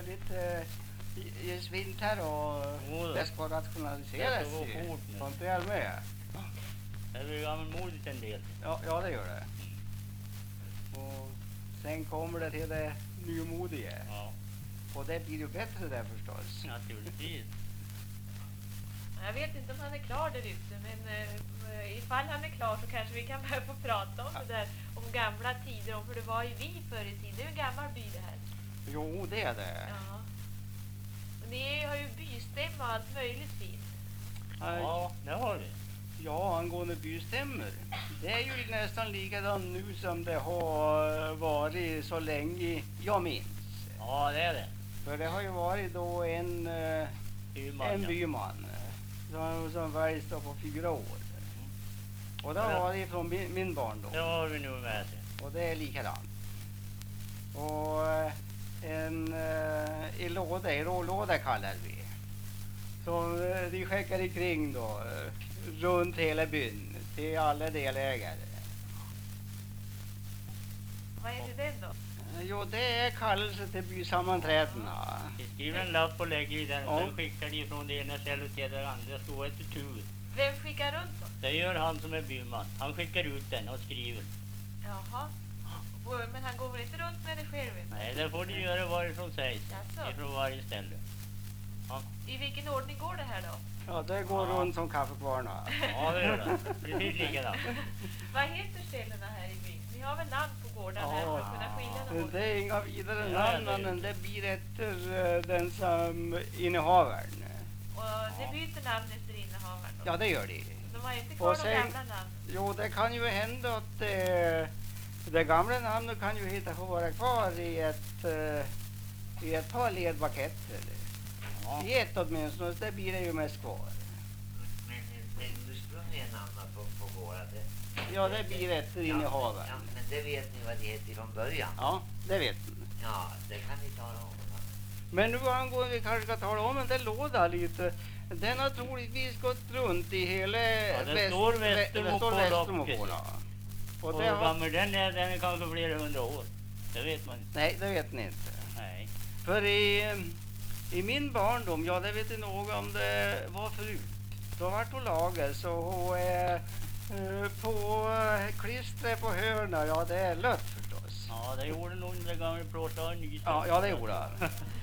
lite i svint här och det ska rationaliseras. Får inte jag med? Det blir gammalmodigt en del. Ja, det gör det. Och sen kommer det till det nymodiga. Ja, Och det blir ju bättre där förstås. naturligtvis. Jag vet inte om han är klar där ute, men ifall han är klar så kanske vi kan börja få prata om det där, om gamla tider, om hur det var i Vi förr i tiden. Det är ju en gammal by det här. Jo, det är det. Ja. Och ni har ju bystämma och allt möjligt fint. Ja, det har vi. Ja, angående bystämmer. Det är ju nästan likadant nu som det har varit så länge jag minns. Ja, det är det. För det har ju varit då en byman som väljs då på 4 år. Och det har varit från min barndom. Det har vi nu med sig. Och det är likadant. Och i rålåda kallar vi. Som de skickar kring då runt hela byn till alla delägare. Vad är det den då? Jo, det är kallelse till bysammanträdena. Vi skriver en lapp och lägger i den. Ja. Sen skickar de från det ena stället till det andra. Står ett tur. Vem skickar runt då? Det gör han som är byman. Han skickar ut den och skriver. Jaha. Men han går väl inte runt med det själv? Nej, det får de göra varifrån sig. Jaså? Ifrån varje ställe. Ja, I vilken ordning går det här då? Ja, det går runt som kaffekvarnar. ja det gör det. Precis likadant. Vad heter ställena här i byn? Ni har väl namn på gården här för att kunna skilja dem åt? Det är inga vidare Ja, namn, det är- men det blir efter den som innehavaren. Och det byter namn efter innehavaren då? Ja, det gör det. De har inte kvar Och de sen- gamla namn? Jo, det kan ju hända att det gamla namnet kan ju hitta få vara kvar i ett par ledbaketter. Ja. I ett åtminstone, det blir det ju mest kvar. Men ursprungligen namnet på gården, Ja, det blir efter innehavaren. Ja, men det vet ni vad det heter från början. Ja, det vet ni. Ja, det kan ni tala om. Men nu angående vi kanske ska tala om den låda lite. Den har troligtvis gått runt i hela det står Västermo på locket. Och Och det hur har... gammal den är kanske flera 100 år. Det vet man inte. Nej, det vet ni inte. Nej. För i min barndom, ja det vet ni nog om det var förut. Då var det lager så på klistret på hörna, ja det är lött förstås. Ja, det gjorde nog den där gamla plåtaren. Ja, det gjorde han.